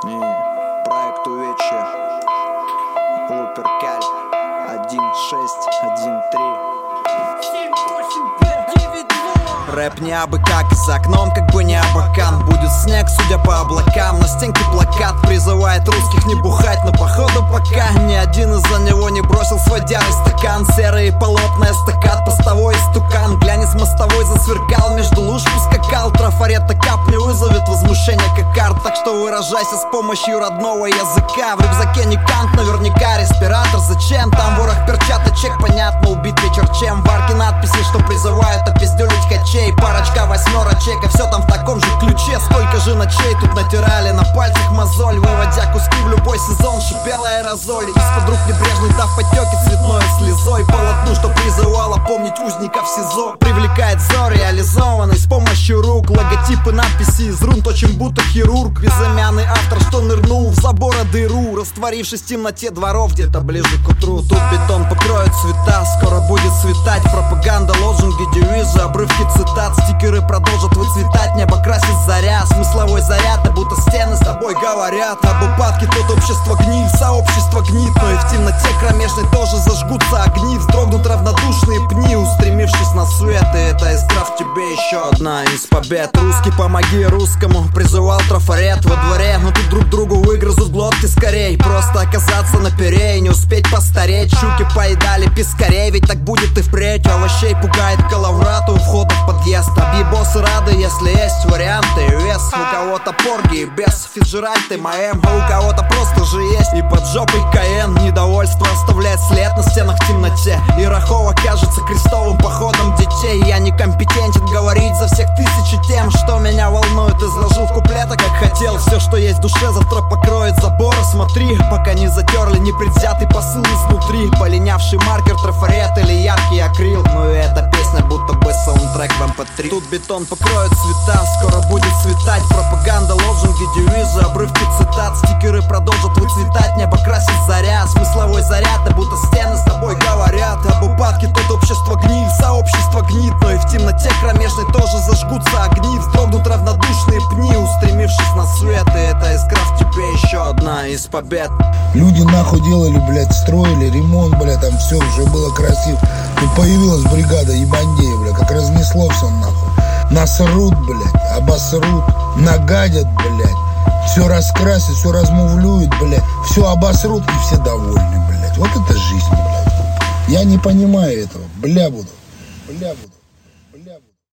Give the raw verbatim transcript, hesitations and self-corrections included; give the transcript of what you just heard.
И проект Увечье, Луперкаль, один шесть один три. семь восемь пять девять два. Рэп не абы как, и за окном как бы не абакан. Будет снег, судя по облакам. На стенке плакат призывает русских не бухать, но походу пока ни один из-за него не бросил свой дярый стакан. Серые полотна, эстакад, постовой истукан. Глянец мостовой засверкал, между луж поскакал. Трафарета капли вызовет возмущение как арт. Так что выражайся с помощью родного языка. В рюкзаке не кант, наверняка респиратор. Зачем? Там ворох перчаточек, понятно, убит вечер чем. В арке надписи, что призывают опиздюлить хачей. Парочка восьмерочек, и все там в таком же ключе. Сколько же ночей тут натирали на пальцах мозоль, выводя куски в любой сезон, шипела аэрозоль. Из-под рук небрежный дав потеки цветной слезой. Полотну, что призывало помнить узников СИЗО. Привлекает взор реализованный с помощью рук. Логотипы, надписи из рун, точим будто хирург. Безымянный автор, что нырнул в забора дыру, растворившись в темноте дворов где-то ближе к утру. Тут бетон покроет цвета, скоро будет светать. Пропаганда, лозунги, девизы, обрывки цитат. Стикеры продолжат выцветать, небо красит заря. Смысловой заряд, а будто стены с тобой говорят. Об упадке тут общество гниль, сообщество гнит. Но и в темноте кромешной тоже зажгутся огни. Вздрогнут равнодушные пни, устремившись на свет. И эта искра в тебе еще одна из побед. Русский, помоги русскому, призывал трафарет во дворе. Но тут друг другу выгрызут глотки скорей. Просто оказаться на пере и не успеть постареть. Щуки поедали пескарей, ведь так будет и впредь. Овощей пугает калаврату у входа в подъезд. Объебосы рады, если есть варианты. Вес у кого-то порги без фиджеральты моем, а у кого-то просто же есть и под жопой КН. Недовольство оставляет след на стенах в темноте. И Рахова кажется крестовым походом детей. Я некомпетентен говорить за всех тысячи тем, что меня волнует. Изложил в куплетах, как хотел. Все, что есть в душе, завтра покроет забор. Смотри, пока не затерли непредвзятый посыл изнутри. Полинявший маркер, трафарет или яркий акрил. Ну и эта песня будто бы саундтрек в эм пэ три. Тут бетон покроет цвета, скоро будет светать. Пропаганда, лозунги, девизы, обрывки цитат. Стикеры продолжат выцветать, небо красит заря. Смысловой заряд, да будто стены с тобой говорят. Об упадке тут общество гниль, сообщество гнит. Но и в темноте кромешной тоже зажгутся огни. Вздрогнут равнодушные пни, устремившись на свет. И эта искра в тебе еще одна из побед. Люди нахуй делали, блядь, строили ремонт, блядь, там все уже было красиво. Тут появилась бригада ебандеев, блядь, как разнесло все нахуй. Насрут, блядь, обосрут, нагадят, блядь. Все раскрасят, все размувлюют, блядь. Все обосрут и все довольны, блядь. Вот это жизнь, блядь. Я не понимаю этого, бля буду, бля буду.